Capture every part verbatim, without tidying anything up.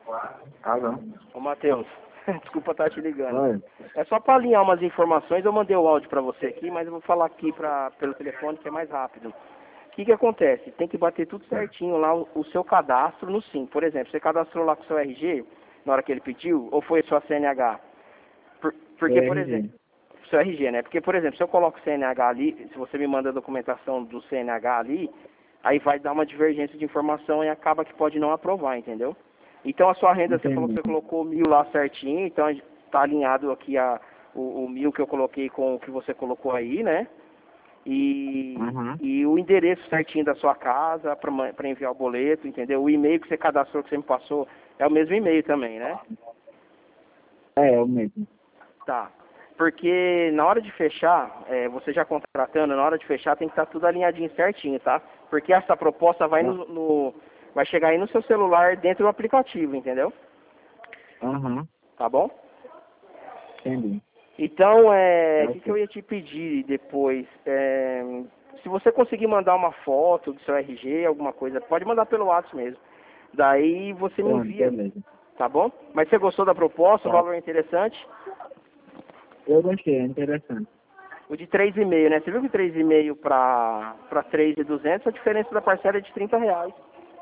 Alô? Ô, Matheus, desculpa estar te ligando. Oi. É só para alinhar umas informações, eu mandei o áudio para você aqui, mas eu vou falar aqui pra, pelo telefone que é mais rápido. O que que acontece? Tem que bater tudo certinho lá, o, o seu cadastro no SIM. Por exemplo, você cadastrou lá com o seu R G, na hora que ele pediu, ou foi sua C N H? Por, porque, por exemplo, seu R G, né? Porque, por exemplo, se eu coloco o C N H ali, se você me manda a documentação do C N H ali, aí vai dar uma divergência de informação e acaba que pode não aprovar, entendeu? Então a sua renda, Entendi. você falou que você colocou mil lá certinho, então está alinhado aqui a, o, o mil que eu coloquei com o que você colocou aí, né? E, Uhum. e o endereço certinho da sua casa para enviar o boleto, entendeu? O e-mail que você cadastrou, que você me passou, é o mesmo e-mail também, né? É, é o mesmo. Tá. Porque na hora de fechar, é, você já contratando, na hora de fechar tem que estar tudo alinhadinho certinho, tá? Porque essa proposta vai no, no vai chegar aí no seu celular dentro do aplicativo, entendeu? Uhum. Tá bom? Entendi. Então, é, o Ok. que, que eu ia te pedir depois? É, se você conseguir mandar uma foto do seu R G, alguma coisa, pode mandar pelo WhatsApp mesmo. Daí você me Pronto, envia, beleza. tá bom? Mas você gostou da proposta, o Tá. valor é interessante? Eu gostei, é interessante. O de três e meio, né? Você viu que três e meio para para três e duzentos, a diferença da parcela é de trinta reais.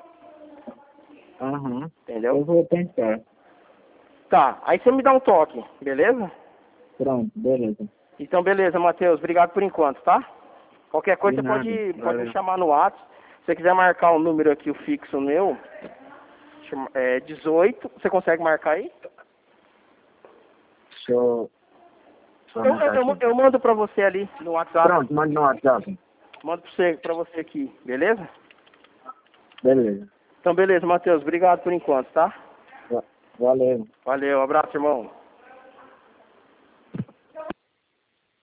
Uhum. Entendeu? Eu vou pensar. Tá, aí você me dá um toque, beleza? Pronto, beleza. Então, beleza, Matheus. Obrigado por enquanto, tá? Qualquer coisa De você nada. pode, pode me Valeu. chamar no WhatsApp. Se você quiser marcar um número aqui, o fixo meu, chama- é dezoito. Você consegue marcar aí? Deixa eu... Deixa eu Eu, eu, anotar eu, aqui. eu mando pra você ali no WhatsApp. Pronto, manda no WhatsApp. Mando pra você, pra você aqui, beleza? Beleza. Então, beleza, Matheus. Obrigado por enquanto, tá? Va- Valeu. Valeu, abraço, irmão.